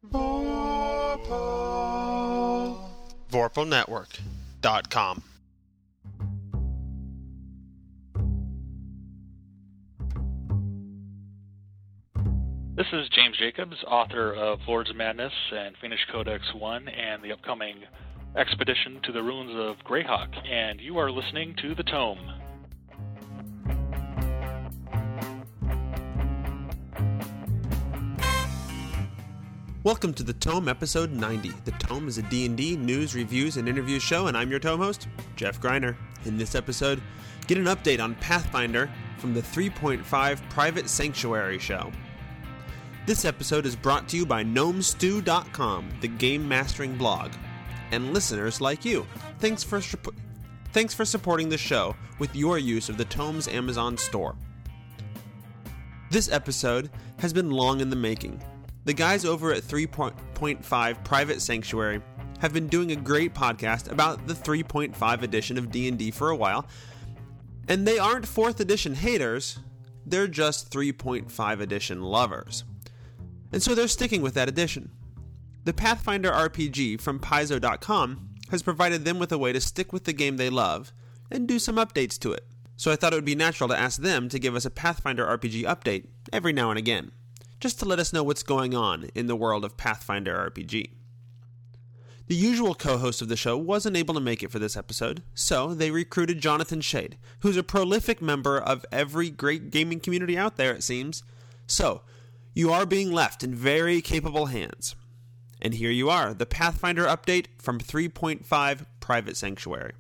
Vorpal. VorpalNetwork.com. This is James Jacobs, author of Lords of Madness and Finished Codex 1 and the upcoming Expedition to the Ruins of Greyhawk, and you are listening to The Tome. Welcome to The Tome, episode 90. The Tome is a D&D news, reviews, and interviews show, and I'm your Tome host, Jeff Greiner. In this episode, get an update on Pathfinder from the 3.5 Private Sanctuary show. This episode is brought to you by GnomeStew.com, the game mastering blog, and listeners like you. Thanks for supporting the show with your use of the Tome's Amazon store. This episode has been long in the making. The guys over at 3.5 Private Sanctuary have been doing a great podcast about the 3.5 edition of D&D for a while, and they aren't 4th edition haters, they're just 3.5 edition lovers. And so they're sticking with that edition. The Pathfinder RPG from Paizo.com has provided them with a way to stick with the game they love and do some updates to it. So I thought it would be natural to ask them to give us a Pathfinder RPG update every now and again, just to let us know what's going on in the world of Pathfinder RPG. The usual co-host of the show wasn't able to make it for this episode, so they recruited Jonathan Shade, who's a prolific member of every great gaming community out there, it seems. So, you are being left in very capable hands. And here you are, the Pathfinder update from 3.5 Private Sanctuary.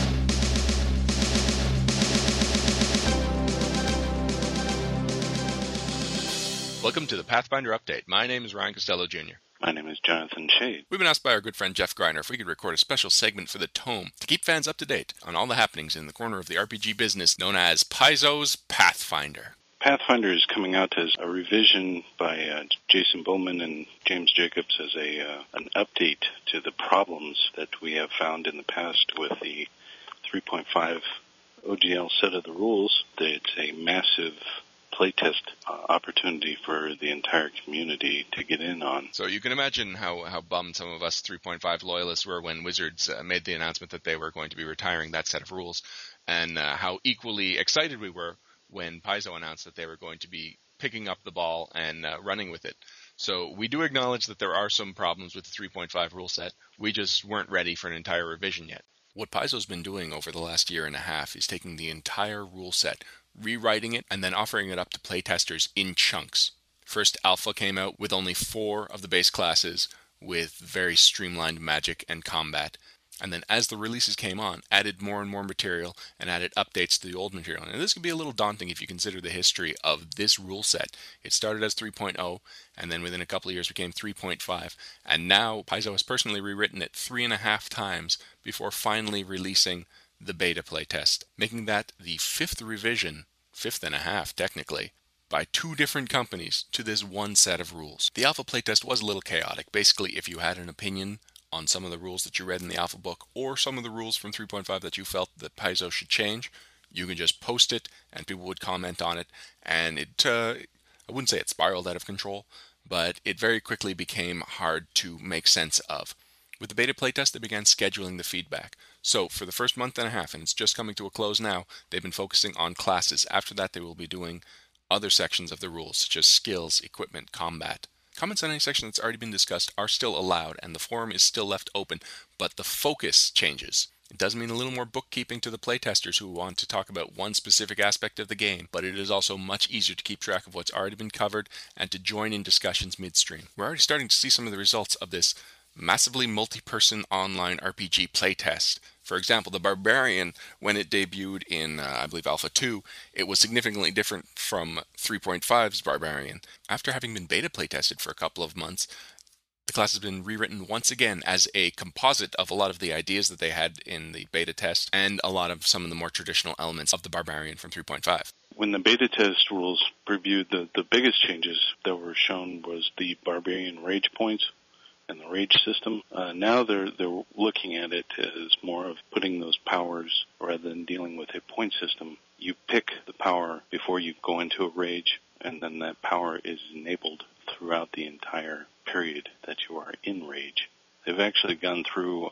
Welcome to the Pathfinder Update. My name is Ryan Costello Jr. My name is Jonathan Shade. We've been asked by our good friend Jeff Greiner if we could record a special segment for the Tome to keep fans up to date on all the happenings in the corner of the RPG business known as Paizo's Pathfinder. Pathfinder is coming out as a revision by Jason Bowman and James Jacobs as an update to the problems that we have found in the past with the 3.5 OGL set of the rules. It's a massive playtest opportunity for the entire community to get in on. So you can imagine how bummed some of us 3.5 loyalists were when Wizards made the announcement that they were going to be retiring that set of rules, and how equally excited we were when Paizo announced that they were going to be picking up the ball and running with it. So we do acknowledge that there are some problems with the 3.5 rule set. We just weren't ready for an entire revision yet. What Paizo's been doing over the last year and a half is taking the entire rule set, rewriting it, and then offering it up to playtesters in chunks. First, Alpha came out with only 4 of the base classes with very streamlined magic and combat. And then as the releases came on, added more and more material and added updates to the old material. And this can be a little daunting if you consider the history of this rule set. It started as 3.0, and then within a couple of years became 3.5. And now Paizo has personally rewritten it 3.5 times before finally releasing the beta playtest, making that the 5th revision, 5th and a half technically, by 2 different companies to this one set of rules. The alpha playtest was a little chaotic. Basically, if you had an opinion on some of the rules that you read in the alpha book, or some of the rules from 3.5 that you felt that Paizo should change, you can just post it and people would comment on it, and it, I wouldn't say it spiraled out of control, but it very quickly became hard to make sense of. With the beta playtest, they began scheduling the feedback. So for the first month and a half, and it's just coming to a close now, they've been focusing on classes. After that, they will be doing other sections of the rules, such as skills, equipment, combat. Comments on any section that's already been discussed are still allowed, and the forum is still left open, but the focus changes. It does mean a little more bookkeeping to the playtesters who want to talk about one specific aspect of the game, but it is also much easier to keep track of what's already been covered and to join in discussions midstream. We're already starting to see some of the results of this massively multi-person online RPG playtest. For example, the Barbarian, when it debuted in, I believe, Alpha 2, it was significantly different from 3.5's Barbarian. After having been beta playtested for a couple of months, the class has been rewritten once again as a composite of a lot of the ideas that they had in the beta test and a lot of some of the more traditional elements of the Barbarian from 3.5. When the beta test rules previewed, the biggest changes that were shown was the Barbarian rage points and the rage system. Now they're looking at it as more of putting those powers rather than dealing with a point system. You pick the power before you go into a rage, and then that power is enabled throughout the entire period that actually gone through,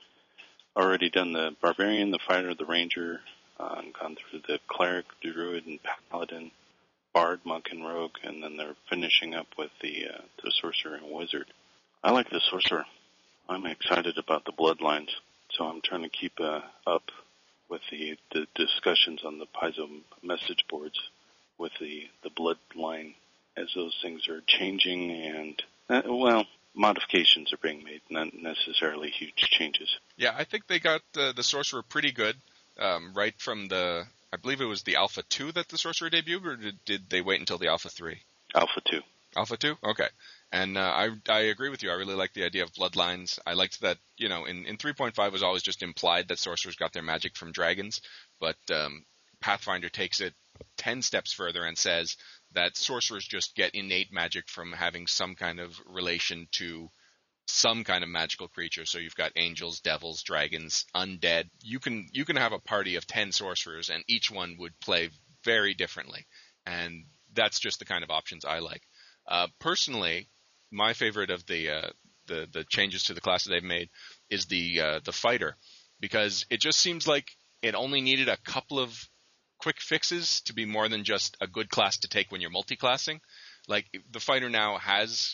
already done the Barbarian, the Fighter, the Ranger, and gone through the Cleric, Druid, and Paladin, Bard, Monk, and Rogue, and then they're finishing up with the Sorcerer and Wizard. I like the Sorcerer. I'm excited about the Bloodlines, so I'm trying to keep up with the discussions on the Paizo message boards with the Bloodline, as those things are changing and, modifications are being made, not necessarily huge changes. Yeah, I think they got the Sorcerer pretty good right from I believe it was the Alpha 2 that the Sorcerer debuted, or did they wait until the Alpha 3? Alpha 2. Alpha 2? Okay. And I agree with you. I really like the idea of Bloodlines. I liked that, in 3.5 was always just implied that sorcerers got their magic from dragons, but Pathfinder takes it 10 steps further and says that sorcerers just get innate magic from having some kind of relation to some kind of magical creature. So you've got angels, devils, dragons, undead. You can have a party of 10 sorcerers, and each one would play very differently. And that's just the kind of options I like. Personally, my favorite of the changes to the class that they've made is the fighter, because it just seems like it only needed a couple of quick fixes to be more than just a good class to take when you're multi-classing. Like, the fighter now has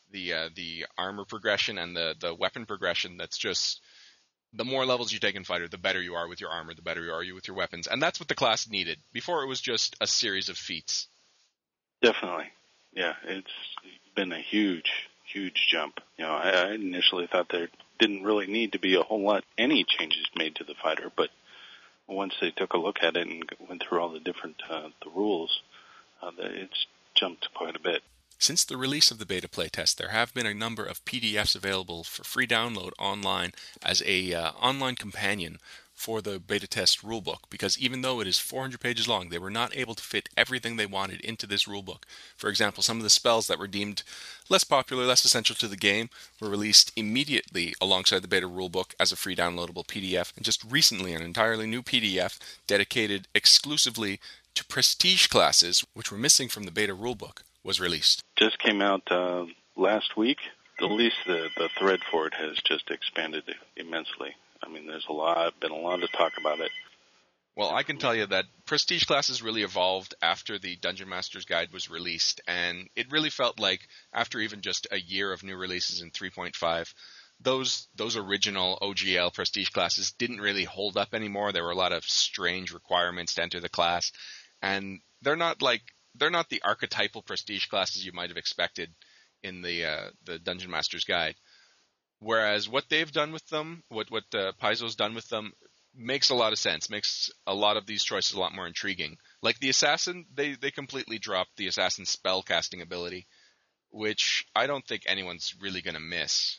the armor progression and the weapon progression. That's just, the more levels you take in fighter, the better you are with your armor, the better you are with your weapons, and that's what the class needed. Before, it was just a series of feats. Definitely. Yeah, it's been a huge, huge jump. I initially thought there didn't really need to be a whole lot, any changes made to the fighter, but once they took a look at it and went through all the different the rules, it's jumped quite a bit. Since the release of the beta playtest, there have been a number of PDFs available for free download online as a online companion for the beta test rulebook, because even though it is 400 pages long, they were not able to fit everything they wanted into this rulebook. For example, some of the spells that were deemed less popular, less essential to the game, were released immediately alongside the beta rulebook as a free downloadable PDF, and just recently an entirely new PDF dedicated exclusively to prestige classes, which were missing from the beta rulebook, was released. Just came out last week. At least the thread for it has just expanded immensely. I mean, there's been a lot of talk about it. Well, I can tell you that prestige classes really evolved after the Dungeon Master's Guide was released, and it really felt like after even just a year of new releases in 3.5, those original OGL prestige classes didn't really hold up anymore. There were a lot of strange requirements to enter the class, and they're not the archetypal prestige classes you might have expected in the Dungeon Master's Guide. Whereas what they've done with them, what Paizo's done with them, makes a lot of sense, makes a lot of these choices a lot more intriguing. Like the Assassin, they completely dropped the Assassin's spell casting ability, which I don't think anyone's really going to miss.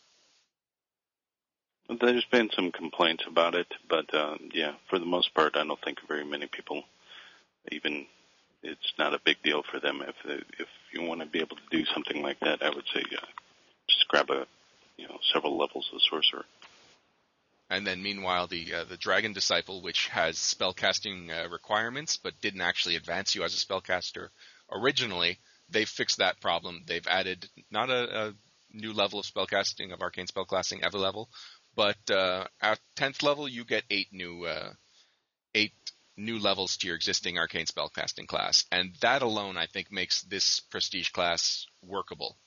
There's been some complaints about it, but for the most part, I don't think very many people even, it's not a big deal for them. If you want to be able to do something like that, I would say just grab several levels of sorcerer. And then meanwhile, the Dragon Disciple, which has spellcasting requirements but didn't actually advance you as a spellcaster originally, they've fixed that problem. They've added not a new level of spellcasting of arcane spellcasting every level, but at 10th level you get 8 new levels to your existing arcane spellcasting class, and that alone I think makes this prestige class workable.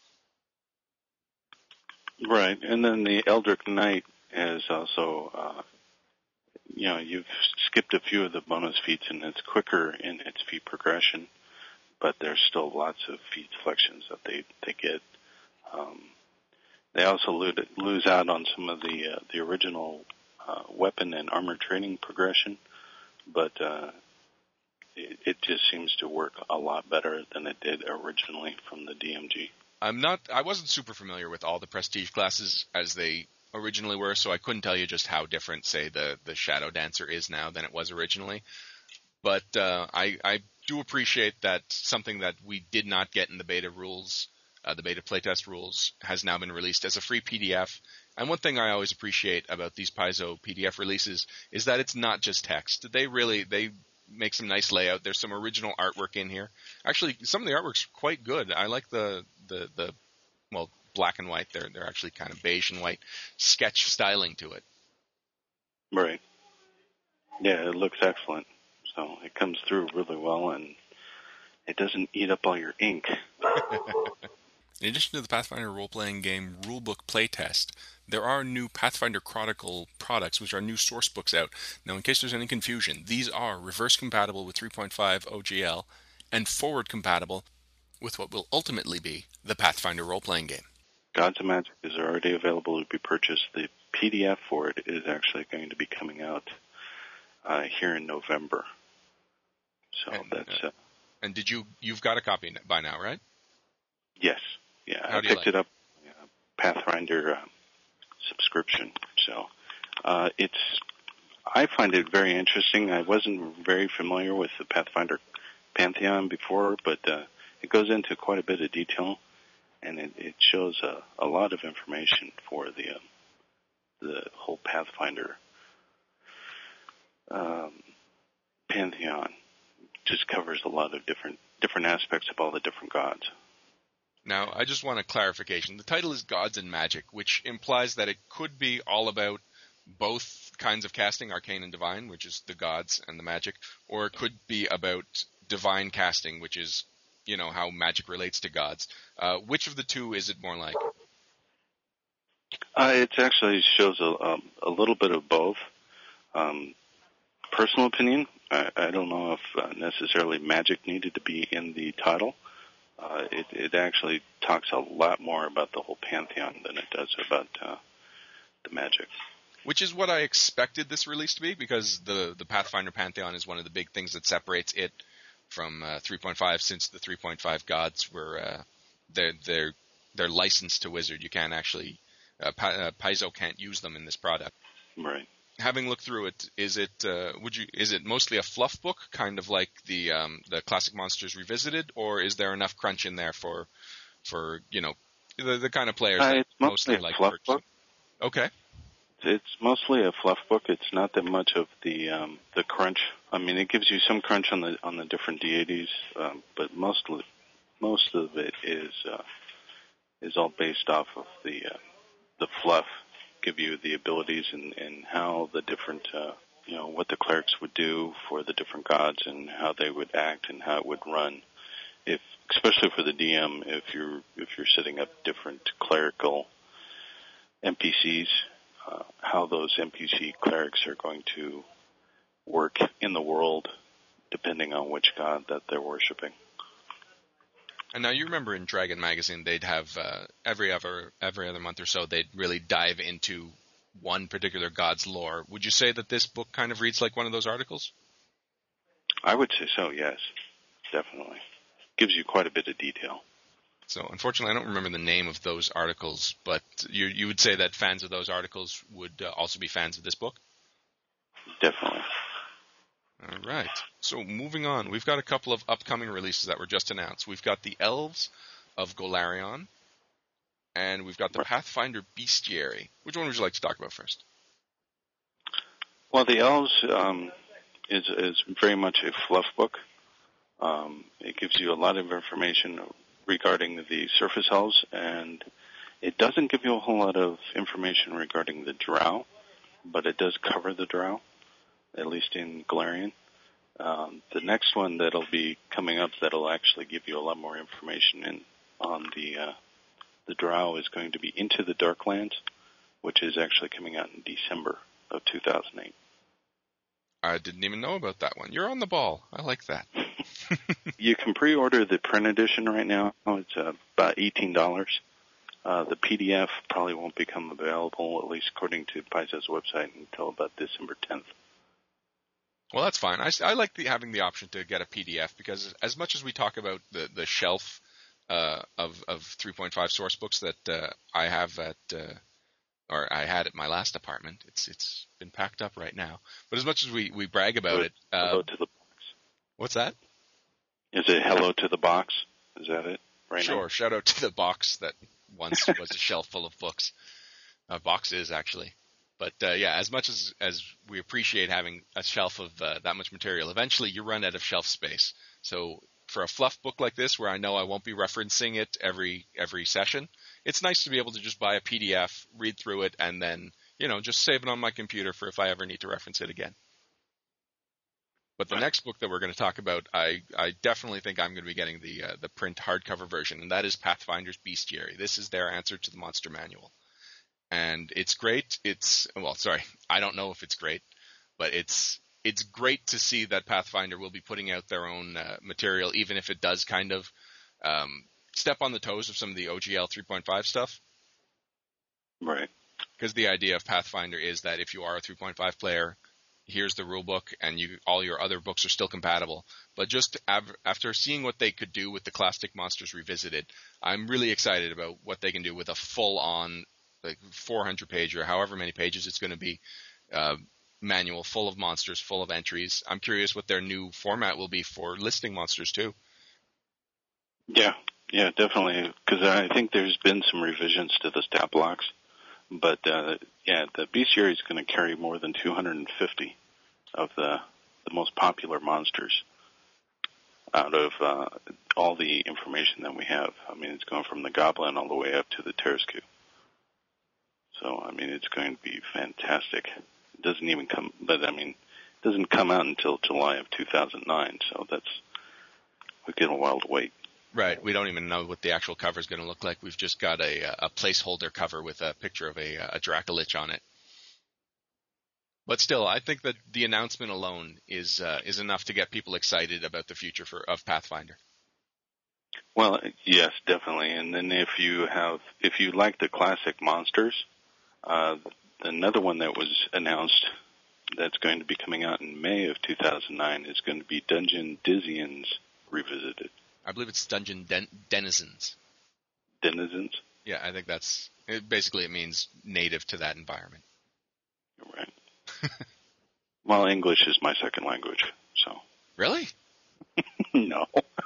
Right, and then the Eldritch Knight is also, you've skipped a few of the bonus feats, and it's quicker in its feat progression, but there's still lots of feat selections that they get. They also lose out on some of the original weapon and armor training progression, but it just seems to work a lot better than it did originally from the DMG. I wasn't super familiar with all the prestige classes as they originally were, so I couldn't tell you just how different, say, the Shadow Dancer is now than it was originally. But I do appreciate that something that we did not get in the beta rules, the beta playtest rules, has now been released as a free PDF. And one thing I always appreciate about these Paizo PDF releases is that it's not just text. They make some nice layout. There's some original artwork in here. Actually, some of the artwork's quite good. I like the black and white. They're actually kind of beige and white sketch styling to it. Right. Yeah, it looks excellent. So it comes through really well, and it doesn't eat up all your ink. In addition to the Pathfinder role-playing game rulebook playtest, there are new Pathfinder Chronicle products, which are new source books out. Now, in case there's any confusion, these are reverse compatible with 3.5 OGL and forward compatible with what will ultimately be the Pathfinder role-playing game. Gods of Magic is already available to be purchased. The PDF for it is actually going to be coming out here in November. So that's... and you've got a copy by now, right? Yes. Yeah, How I picked it up Pathfinder subscription. So I find it very interesting. I wasn't very familiar with the Pathfinder Pantheon before, but it goes into quite a bit of detail, and it shows a lot of information for the whole Pathfinder Pantheon. Just covers a lot of different aspects of all the different gods. Now, I just want a clarification. The title is Gods and Magic, which implies that it could be all about both kinds of casting, arcane and divine, which is the gods and the magic, or it could be about divine casting, which is, how magic relates to gods. Which of the two is it more like? It actually shows a little bit of both. Personal opinion, I don't know if necessarily magic needed to be in the title. It actually talks a lot more about the whole Pantheon than it does about the magic. Which is what I expected this release to be, because the Pathfinder Pantheon is one of the big things that separates it from 3.5, since the 3.5 gods were they're licensed to Wizard. You can't actually Paizo can't use them in this product. Right. Having looked through it, is it mostly a fluff book, kind of like the Classic Monsters Revisited, or is there enough crunch in there for the kind of players that it's mostly like a fluff book? Okay. It's mostly a fluff book. It's not that much of the crunch. I mean, it gives you some crunch on the different deities, but most of it is all based off of the fluff. Give you the abilities and how the different what the clerics would do for the different gods and how they would act and how it would run. Especially for the DM, if you're setting up different clerical NPCs, how those NPC clerics are going to work in the world depending on which god that they're worshiping. And now you remember in Dragon Magazine, they'd have every other month or so, they'd really dive into one particular god's lore. Would you say that this book kind of reads like one of those articles? I would say so, yes. Definitely. Gives you quite a bit of detail. So, unfortunately, I don't remember the name of those articles, but you would say that fans of those articles would also be fans of this book? Definitely. All right. So moving on, we've got a couple of upcoming releases that were just announced. We've got the Elves of Golarion, and we've got the Pathfinder Bestiary. Which one would you like to talk about first? Well, the Elves is very much a fluff book. It gives you a lot of information regarding the surface elves, and it doesn't give you a whole lot of information regarding the Drow, but it does cover the Drow, at least in Golarion. The next one that'll be coming up that'll actually give you a lot more information on the Drow is going to be Into the Darklands, which is actually coming out in December of 2008. I didn't even know about that one. You're on the ball. I like that. You can pre-order the print edition right now. It's about $18. The PDF probably won't become available, at least according to Paizo's website, until about December 10th. Well, that's fine. I like having the option to get a PDF, because as much as we talk about the shelf of 3.5 source books that I have or I had at my last apartment, it's been packed up right now. But as much as we brag about it, hello to the box. What's that? Is it hello to the box? Is that it? Right now? Sure. Shout out to the box that once was a shelf full of books. Boxes, actually. But yeah, as much as we appreciate having a shelf of that much material, eventually you run out of shelf space. So for a fluff book like this, where I know I won't be referencing it every session, it's nice to be able to just buy a PDF, read through it, and then just save it on my computer for if I ever need to reference it again. But the next book that we're going to talk about, I definitely think I'm going to be getting the print hardcover version, and that is Pathfinder's Bestiary. This is their answer to the Monster Manual. And it's great. I don't know if it's great, but it's great to see that Pathfinder will be putting out their own material, even if it does kind of step on the toes of some of the OGL 3.5 stuff. Right. Because the idea of Pathfinder is that if you are a 3.5 player, here's the rule book, and all your other books are still compatible. But just after seeing what they could do with the Classic Monsters Revisited, I'm really excited about what they can do with a full-on 400-page or however many pages it's going to be manual, full of monsters, full of entries. I'm curious what their new format will be for listing monsters too. Yeah, definitely. Because I think there's been some revisions to the stat blocks. But, the Bestiary is going to carry more than 250 of the most popular monsters out of all the information that we have. I mean, it's going from the Goblin all the way up to the Terescu. So, I mean, it's going to be fantastic. It doesn't come out until July of 2009, so we get a while to wait. Right. We don't even know what the actual cover is going to look like. We've just got a placeholder cover with a picture of a Dracolich on it. But still, I think that the announcement alone is enough to get people excited about the future of Pathfinder. Well, yes, definitely. And then if you like the classic monsters, another one that was announced that's going to be coming out in May of 2009 is going to be Dungeon Dizzians Revisited. I believe it's Dungeon Denizens. Denizens? Yeah, I think it means native to that environment. Right. Well, English is my second language, so. Really? No.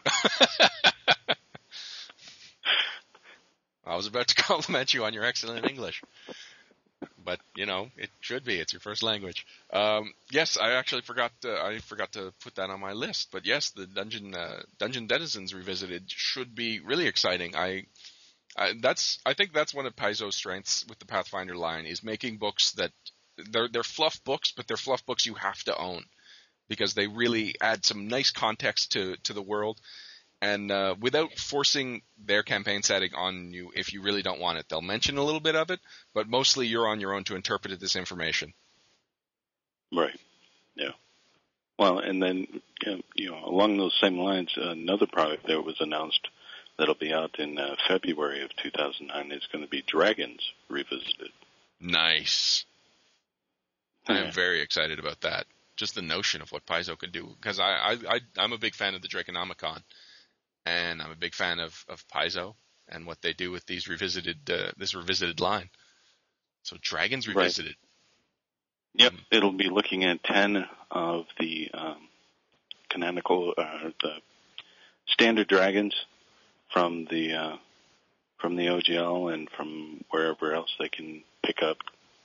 I was about to compliment you on your excellent English. But, it should be. It's your first language. Yes, I actually forgot to put that on my list. But yes, the Dungeon Denizens Revisited should be really exciting. I think that's one of Paizo's strengths with the Pathfinder line, is making books that they're fluff books, but they're fluff books you have to own, because they really add some nice context to the world. And without forcing their campaign setting on you if you really don't want it. They'll mention a little bit of it, but mostly you're on your own to interpret this information. Right. Yeah. Well, and then, along those same lines, another product that was announced that'll be out in February of 2009 is going to be Dragons Revisited. Nice. I am very excited about that. Just the notion of what Paizo could do, because I'm a big fan of the Draconomicon. And I'm a big fan of Paizo and what they do with these this revisited line. So Dragons Revisited. Right. Yep, it'll be looking at 10 of the canonical, the standard dragons from the OGL and from wherever else they can pick up,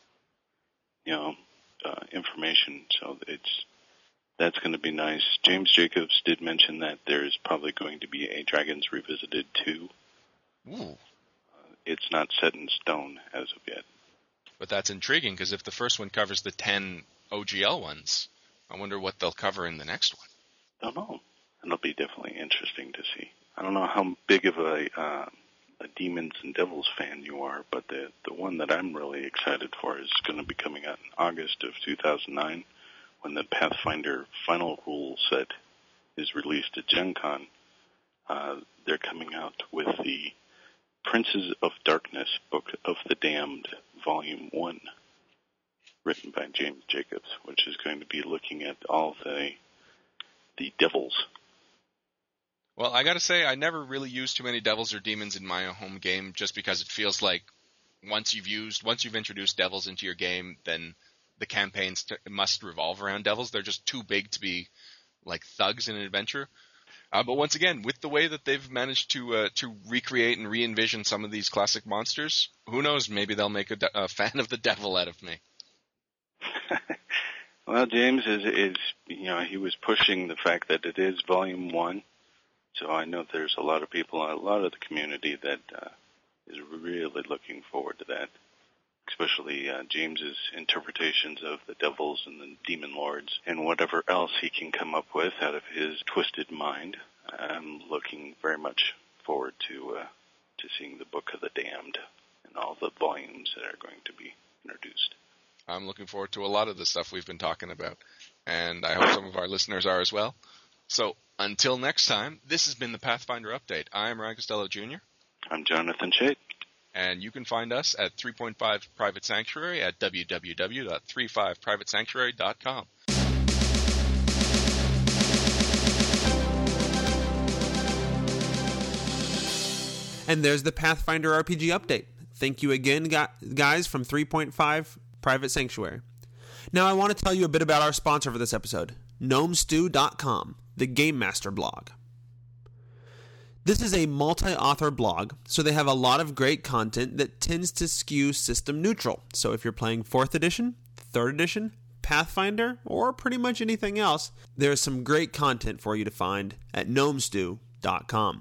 information. So that's going to be nice. James Jacobs did mention that there's probably going to be a Dragons Revisited 2. Ooh. It's not set in stone as of yet. But that's intriguing, because if the first one covers the 10 OGL ones, I wonder what they'll cover in the next one. Don't know. It'll be definitely interesting to see. I don't know how big of a Demons and Devils fan you are, but the one that I'm really excited for is going to be coming out in August of 2009. When the Pathfinder final rule set is released at Gen Con, they're coming out with the Princes of Darkness Book of the Damned, Volume 1, written by James Jacobs, which is going to be looking at all the devils. Well, I gotta say, I never really used too many devils or demons in my home game, just because it feels like once you've introduced devils into your game, then the campaigns must revolve around devils. They're just too big to be like thugs in an adventure. But once again, with the way that they've managed to recreate and re-envision some of these classic monsters, who knows? Maybe they'll make a fan of the devil out of me. Well, James is he was pushing the fact that it is Volume 1, So I know there's a lot of people, a lot of the community that is really looking forward to that, especially James's interpretations of the devils and the demon lords and whatever else he can come up with out of his twisted mind. I'm looking very much forward to seeing the Book of the Damned and all the volumes that are going to be introduced. I'm looking forward to a lot of the stuff we've been talking about, and I hope some of our listeners are as well. So until next time, this has been the Pathfinder Update. I am Ryan Costello Jr. I'm Jonathan Chait. And you can find us at 3.5 Private Sanctuary at www.35privatesanctuary.com. And there's the Pathfinder RPG update. Thank you again, guys, from 3.5 Private Sanctuary. Now I want to tell you a bit about our sponsor for this episode, GnomeStew.com, the Game Master blog. This is a multi-author blog, so they have a lot of great content that tends to skew system neutral. So if you're playing 4th edition, 3rd edition, Pathfinder, or pretty much anything else, there's some great content for you to find at GnomeStew.com.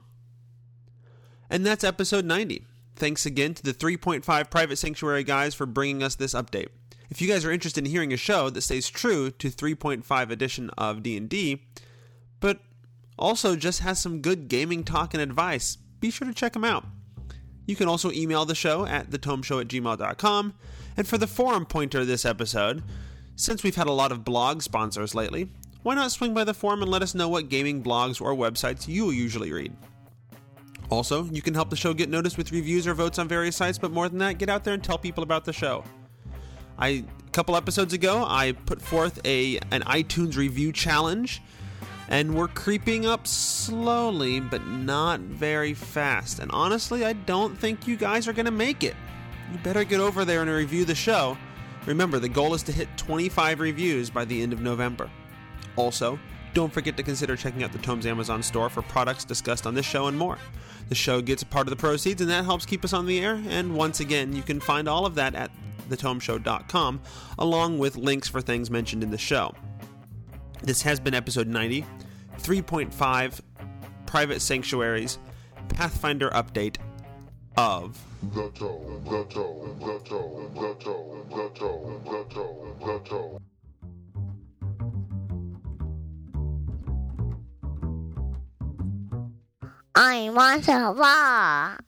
And that's episode 90. Thanks again to the 3.5 Private Sanctuary guys for bringing us this update. If you guys are interested in hearing a show that stays true to 3.5 edition of D&D, but also just has some good gaming talk and advice, be sure to check them out. You can also email the show at thetomeshow@gmail.com. And for the forum pointer this episode, since we've had a lot of blog sponsors lately, why not swing by the forum and let us know what gaming blogs or websites you usually read. Also, you can help the show get noticed with reviews or votes on various sites, but more than that, get out there and tell people about the show. A couple episodes ago, I put forth an iTunes review challenge, and we're creeping up slowly, but not very fast. And honestly, I don't think you guys are going to make it. You better get over there and review the show. Remember, the goal is to hit 25 reviews by the end of November. Also, don't forget to consider checking out the Tomes Amazon store for products discussed on this show and more. The show gets a part of the proceeds, and that helps keep us on the air. And once again, you can find all of that at thetomeshow.com, along with links for things mentioned in the show. This has been episode 90, 3.5 Private Sanctuaries Pathfinder update of The Tome. I want a ball.